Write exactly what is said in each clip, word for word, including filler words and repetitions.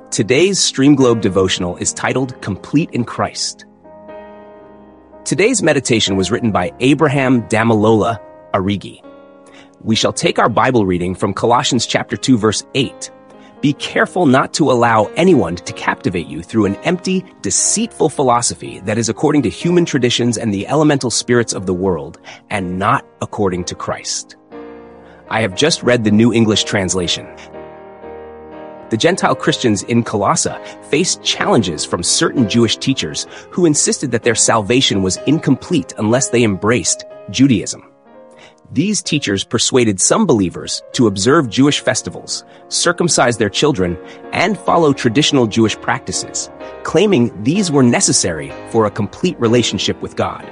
Today's Stream Globe devotional is titled Complete in Christ. Today's meditation was written by Abraham Damalola Arigi. We shall take our Bible reading from Colossians chapter two, verse eight. Be careful not to allow anyone to captivate you through an empty, deceitful philosophy that is according to human traditions and the elemental spirits of the world, and not according to Christ. I have just read the New English Translation. The Gentile Christians in Colossae faced challenges from certain Jewish teachers who insisted that their salvation was incomplete unless they embraced Judaism. These teachers persuaded some believers to observe Jewish festivals, circumcise their children, and follow traditional Jewish practices, claiming these were necessary for a complete relationship with God.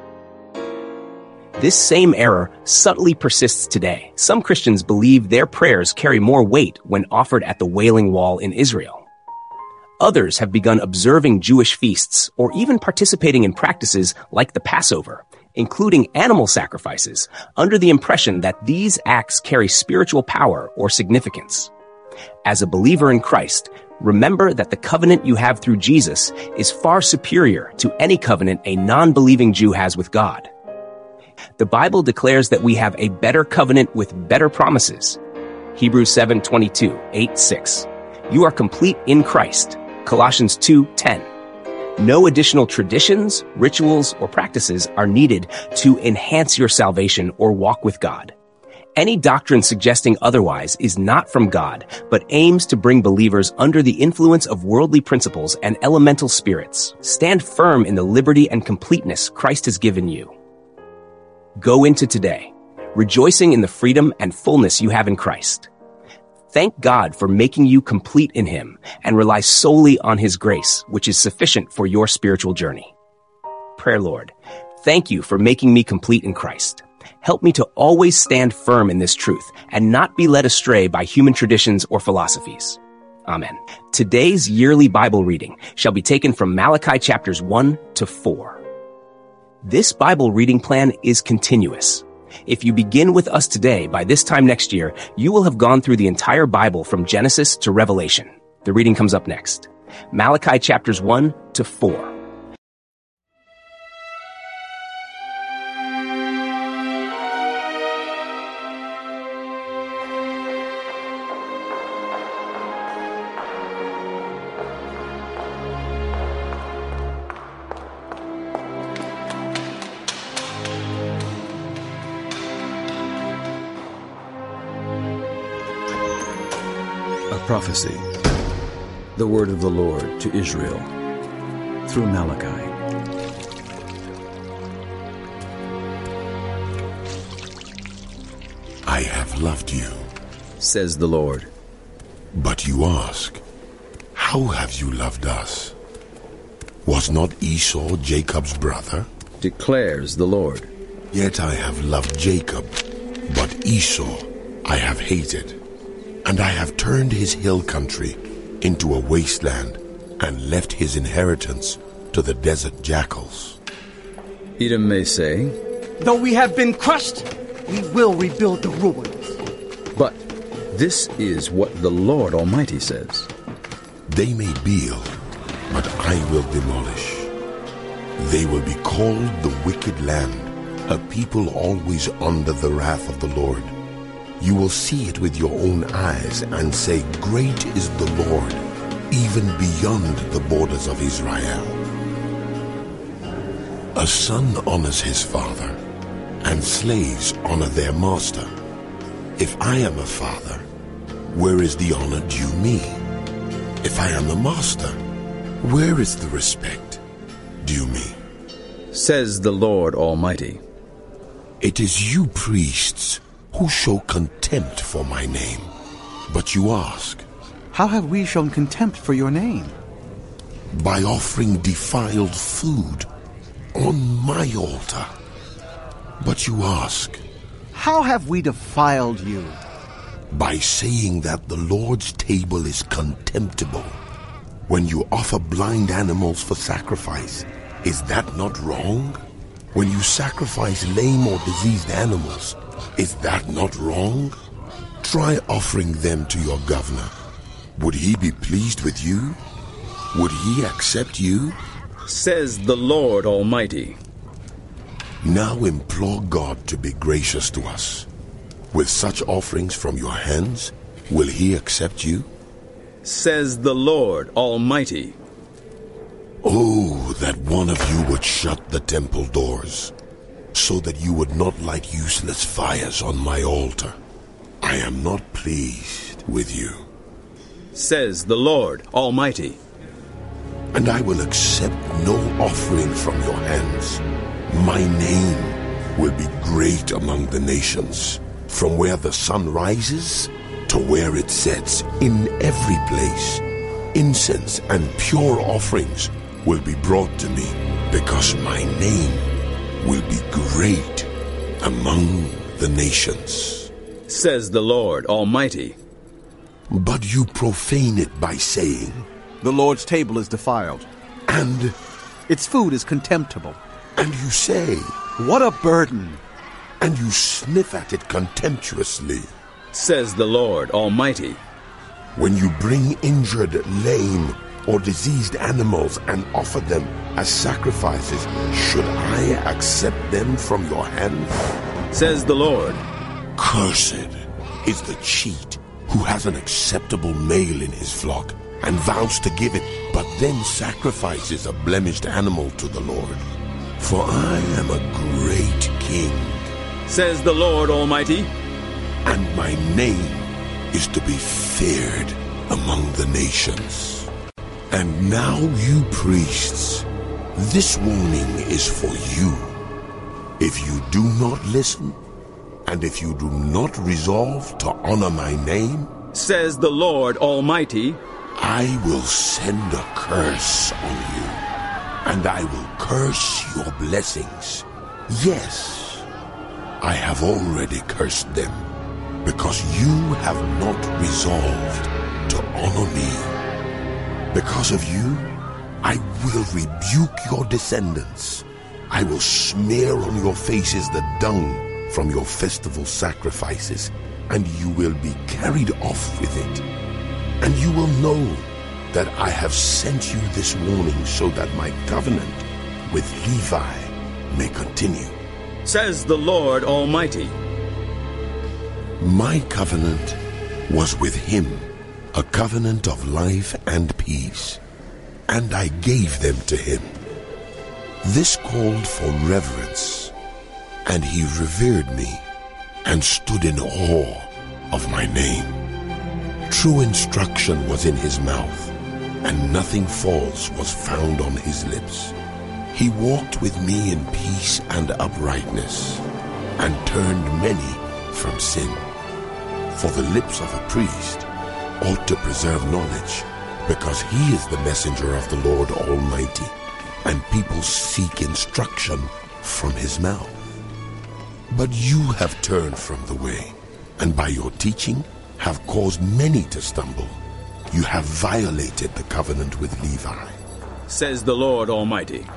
This same error subtly persists today. Some Christians believe their prayers carry more weight when offered at the Wailing Wall in Israel. Others have begun observing Jewish feasts or even participating in practices like the Passover, including animal sacrifices, under the impression that these acts carry spiritual power or significance. As a believer in Christ, remember that the covenant you have through Jesus is far superior to any covenant a non-believing Jew has with God. The Bible declares that we have a better covenant with better promises. Hebrews seven twenty-two, eight six. You are complete in Christ. Colossians two ten. No additional traditions, rituals, or practices are needed to enhance your salvation or walk with God. Any doctrine suggesting otherwise is not from God, but aims to bring believers under the influence of worldly principles and elemental spirits. Stand firm in the liberty and completeness Christ has given you. Go into today, rejoicing in the freedom and fullness you have in Christ. Thank God for making you complete in Him and rely solely on His grace, which is sufficient for your spiritual journey. Prayer, Lord, thank you for making me complete in Christ. Help me to always stand firm in this truth and not be led astray by human traditions or philosophies. Amen. Today's yearly Bible reading shall be taken from Malachi chapters one to four. This Bible reading plan is continuous. If you begin with us today, by this time next year, you will have gone through the entire Bible from Genesis to Revelation. The reading comes up next. Malachi chapters one to four. Prophecy, the word of the Lord to Israel, through Malachi. I have loved you, says the Lord. But you ask, how have you loved us? Was not Esau Jacob's brother? Declares the Lord. Yet I have loved Jacob, but Esau I have hated. And I have turned his hill country into a wasteland and left his inheritance to the desert jackals. Edom may say, though we have been crushed, we will rebuild the ruins. But this is what the Lord Almighty says. They may build, but I will demolish. They will be called the wicked land, a people always under the wrath of the Lord. You will see it with your own eyes and say, great is the Lord, even beyond the borders of Israel. A son honors his father, and slaves honor their master. If I am a father, where is the honor due me? If I am the master, where is the respect due me? Says the Lord Almighty. It is you priests who show contempt for my name. But you ask, how have we shown contempt for your name? By offering defiled food on my altar. But you ask, how have we defiled you? By saying that the Lord's table is contemptible. When you offer blind animals for sacrifice, is that not wrong? When you sacrifice lame or diseased animals, is that not wrong? Try offering them to your governor. Would he be pleased with you? Would he accept you? Says the Lord Almighty. Now implore God to be gracious to us. With such offerings from your hands, will he accept you? Says the Lord Almighty. Oh, that one of you would shut the temple doors, so that you would not light useless fires on my altar. I am not pleased with you. Says the Lord Almighty. And I will accept no offering from your hands. My name will be great among the nations, from where the sun rises to where it sets. In every place, incense and pure offerings will be brought to me, because my name will be great among the nations. Says the Lord Almighty. But you profane it by saying, the Lord's table is defiled, and its food is contemptible. And you say, what a burden! And you sniff at it contemptuously. Says the Lord Almighty. When you bring injured, lame, or diseased animals and offer them as sacrifices, should I accept them from your hand? Says the Lord. Cursed is the cheat who has an acceptable male in his flock and vows to give it, but then sacrifices a blemished animal to the Lord. For I am a great king. Says the Lord Almighty. And my name is to be feared among the nations. And now, you priests, this warning is for you. If you do not listen, and if you do not resolve to honor my name, says the Lord Almighty, I will send a curse on you, and I will curse your blessings. Yes, I have already cursed them, because you have not resolved to honor me. Because of you, I will rebuke your descendants. I will smear on your faces the dung from your festival sacrifices, and you will be carried off with it. And you will know that I have sent you this warning, so that my covenant with Levi may continue. Says the Lord Almighty. My covenant was with him, a covenant of life and peace, and I gave them to him. This called for reverence, and he revered me and stood in awe of my name. True instruction was in his mouth, and nothing false was found on his lips. He walked with me in peace and uprightness, and turned many from sin. For the lips of a priest ought to preserve knowledge, because he is the messenger of the Lord Almighty, and people seek instruction from his mouth. But you have turned from the way, and by your teaching have caused many to stumble. You have violated the covenant with Levi, says the Lord Almighty.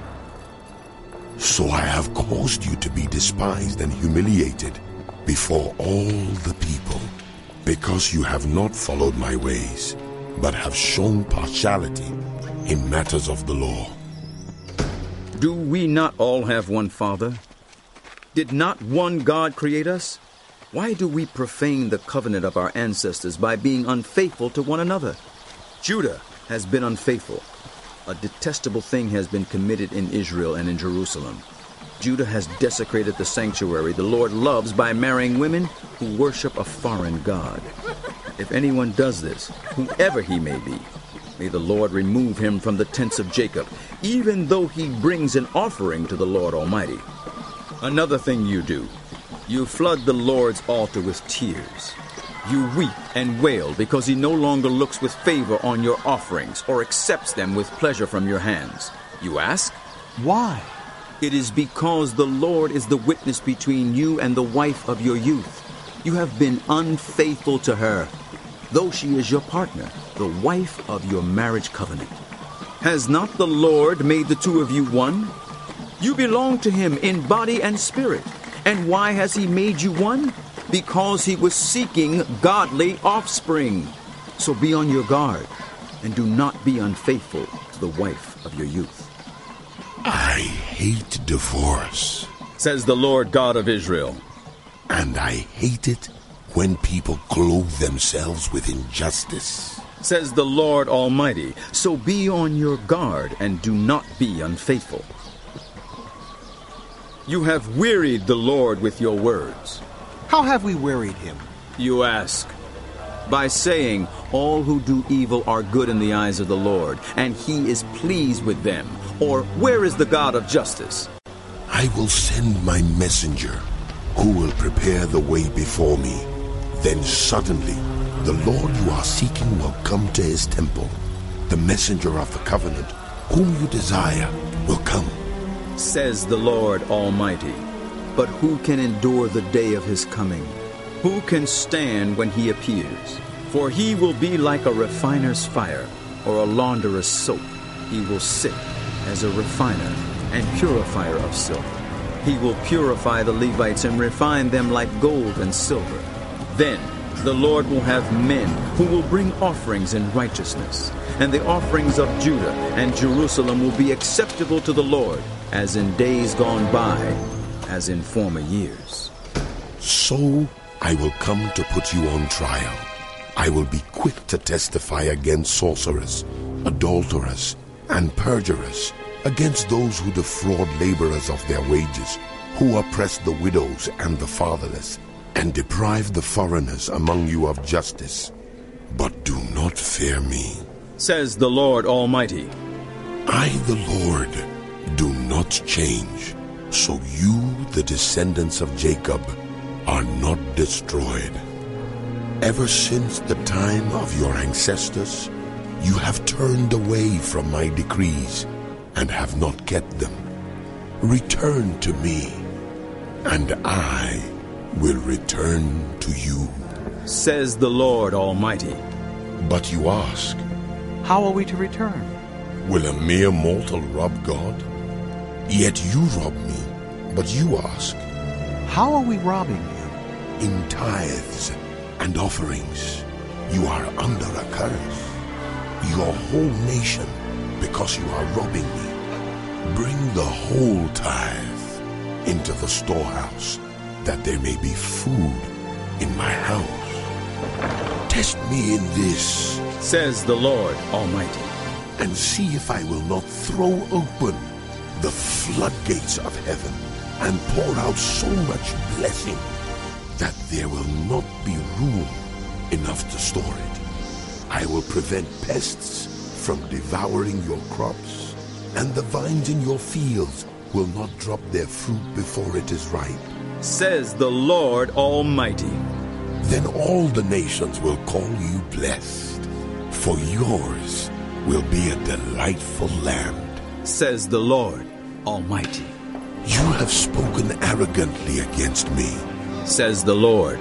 So I have caused you to be despised and humiliated before all the people, because you have not followed my ways, but have shown partiality in matters of the law. Do we not all have one Father? Did not one God create us? Why do we profane the covenant of our ancestors by being unfaithful to one another? Judah has been unfaithful. A detestable thing has been committed in Israel and in Jerusalem. Judah has desecrated the sanctuary the Lord loves by marrying women who worship a foreign god. If anyone does this, whoever he may be, may the Lord remove him from the tents of Jacob, even though he brings an offering to the Lord Almighty. Another thing you do, you flood the Lord's altar with tears. You weep and wail because he no longer looks with favor on your offerings or accepts them with pleasure from your hands. You ask, why? It is because the Lord is the witness between you and the wife of your youth. You have been unfaithful to her, though she is your partner, the wife of your marriage covenant. Has not the Lord made the two of you one? You belong to him in body and spirit. And why has he made you one? Because he was seeking godly offspring. So be on your guard, and do not be unfaithful to the wife of your youth. I hate divorce, says the Lord God of Israel. and I hate it when people clothe themselves with injustice, says the Lord Almighty. So be on your guard, and do not be unfaithful. You have wearied the Lord with your words. How have we wearied him? You ask. By saying, all who do evil are good in the eyes of the Lord, and he is pleased with them. Or, where is the God of justice? I will send my messenger, who will prepare the way before me. Then suddenly, the Lord you are seeking will come to his temple. The messenger of the covenant, whom you desire, will come, says the Lord Almighty. But who can endure the day of his coming? Who can stand when he appears? For he will be like a refiner's fire, or a launderer's soap. He will sit as a refiner and purifier of silver. He will purify the Levites and refine them like gold and silver. Then the Lord will have men who will bring offerings in righteousness, and the offerings of Judah and Jerusalem will be acceptable to the Lord, as in days gone by, as in former years. So I will come to put you on trial. I will be quick to testify against sorcerers, adulterers, and perjurers, against those who defraud laborers of their wages, who oppress the widows and the fatherless, and deprive the foreigners among you of justice. But do not fear me, says the Lord Almighty. I, the Lord, do not change. So you, the descendants of Jacob, are not destroyed. Ever since the time of your ancestors, you have turned away from my decrees and have not kept them. Return to me, and I will return to you, says the Lord Almighty. But you ask, How are we to return? will a mere mortal rob God? Yet you rob me. But you ask, How are we robbing you? in tithes and offerings you are under a curse, your whole nation, because you are robbing me. Bring the whole tithe into the storehouse, that there may be food in my house. Test me in this, says the Lord Almighty, and see if I will not throw open the floodgates of heaven and pour out so much blessing that there will not be room enough to store it. I will prevent pests from devouring your crops, and the vines in your fields will not drop their fruit before it is ripe, says the Lord Almighty. Then all the nations will call you blessed, for yours will be a delightful land, says the Lord Almighty. You have spoken arrogantly against me, says the Lord.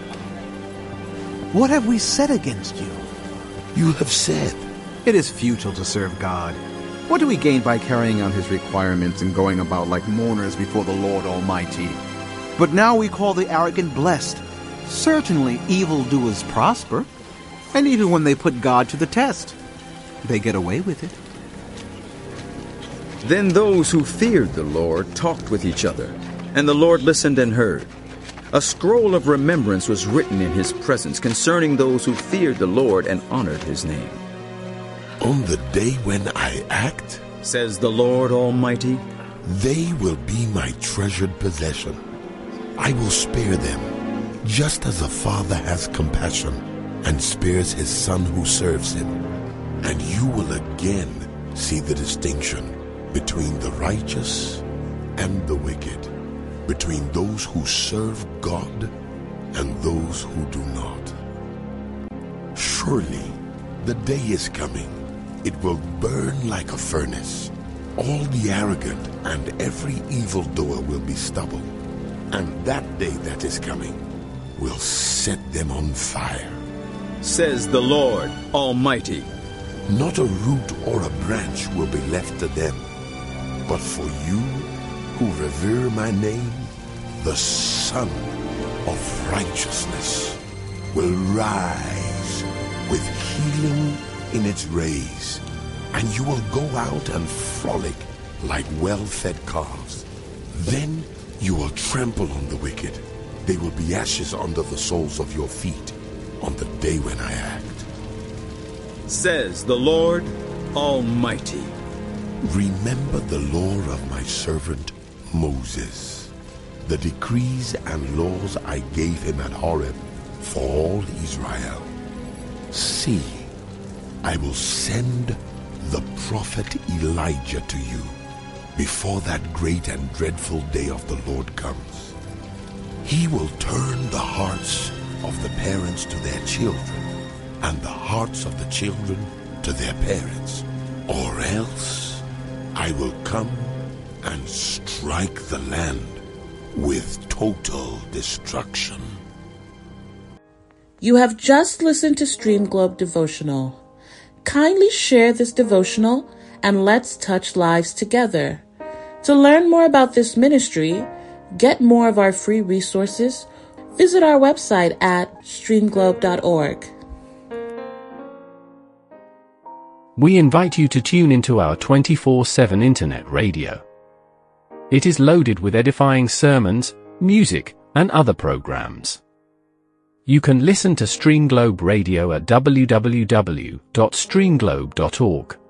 What have we said against you? You have said, It is futile to serve God. What do we gain by carrying out his requirements and going about like mourners before the Lord Almighty? But now we call the arrogant blessed. Certainly evildoers prosper, and even when they put God to the test, they get away with it. Then those who feared the Lord talked with each other, and the Lord listened and heard. A scroll of remembrance was written in his presence concerning those who feared the Lord and honored his name. on the day when I act, says the Lord Almighty, they will be my treasured possession. I will spare them, just as a father has compassion and spares his son who serves him. And you will again see the distinction between the righteous and the wicked, between those who serve God and those who do not. Surely the day is coming. It will burn like a furnace. All the arrogant and every evildoer will be stubble. And that day that is coming will set them on fire, says the Lord Almighty. Not a root or a branch will be left to them. But for you who revere my name, the Son of Righteousness will rise with healing in its rays, and you will go out and frolic like well-fed calves. Then you will trample on the wicked. They will be ashes under the soles of your feet on the day when I act, says the Lord Almighty. Remember the law of my servant Moses, the decrees and laws I gave him at Horeb for all Israel. See, I will send the prophet Elijah to you before that great and dreadful day of the Lord comes. He will turn the hearts of the parents to their children, and the hearts of the children to their parents, or else I will come and strike the land with total destruction. You have just listened to Stream Globe Devotional. Kindly share this devotional and let's touch lives together. To learn more about this ministry, get more of our free resources, visit our website at streamglobe dot org. We invite you to tune into our twenty-four seven internet radio. It is loaded with edifying sermons, music, and other programs. You can listen to Stream Globe Radio at w w w dot stream globe dot org.